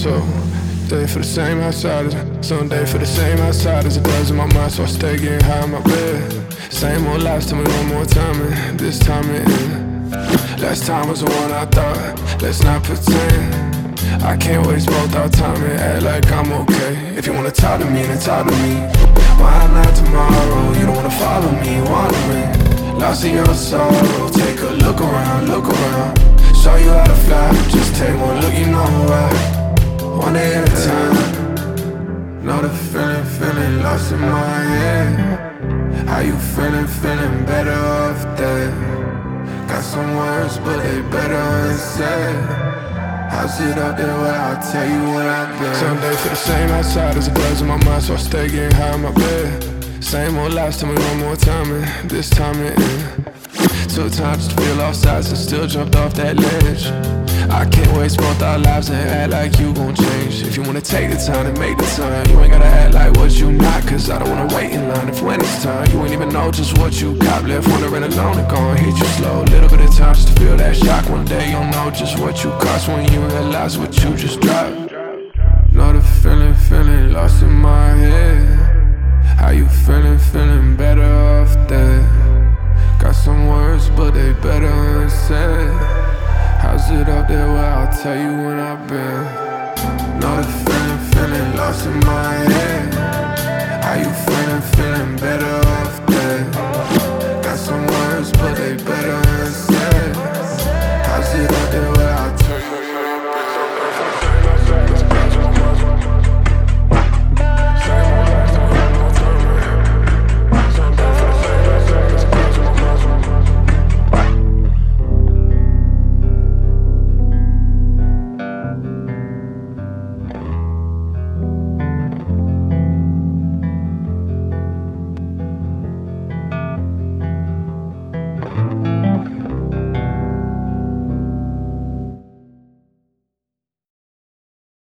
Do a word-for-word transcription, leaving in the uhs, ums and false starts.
So day for the same outsiders, someday for the same outsiders. It does in my mind, so I stay getting high in my bed. Same old lies, tell me one more time, and this time it ends. Last time was the one I thought, let's not pretend. I can't waste both our time and act like I'm okay. If you wanna talk to me, then talk to me. Why not tomorrow? You don't wanna follow me, wandering, lost in your sorrow. Take a look around, look around. Show you how to fly, just take one look, you know why. One day at a time. Know the feeling, feeling lost in my head. How you feeling, feeling better off dead? Got some words, but they better unsaid. How's it up there where I'll tell you what I've been? Someday for the same outsiders, it does in my mind, so I stay getting high in my bed. Same old lies, tell me one more time, and this time it ends. Took time just to feel all sides and still jumped off that ledge. I can't waste both our lives and act like you gon' change. If you wanna take the time to make the time, you ain't gotta act like what you not, cause I don't wanna wait in line. If when it's time, you ain't even know just what you got. Left wandering alone and gon' hit you slow. Little bit of time just to feel that shock. One day you'll know just what you cost when you realize what you just dropped. Know the feeling, feeling lost in my head. How you feeling, feeling better off dead? Got some words, but they better unsaid. How's it up there where I'll tell you when I've been? Know the feeling, feeling lost in my head.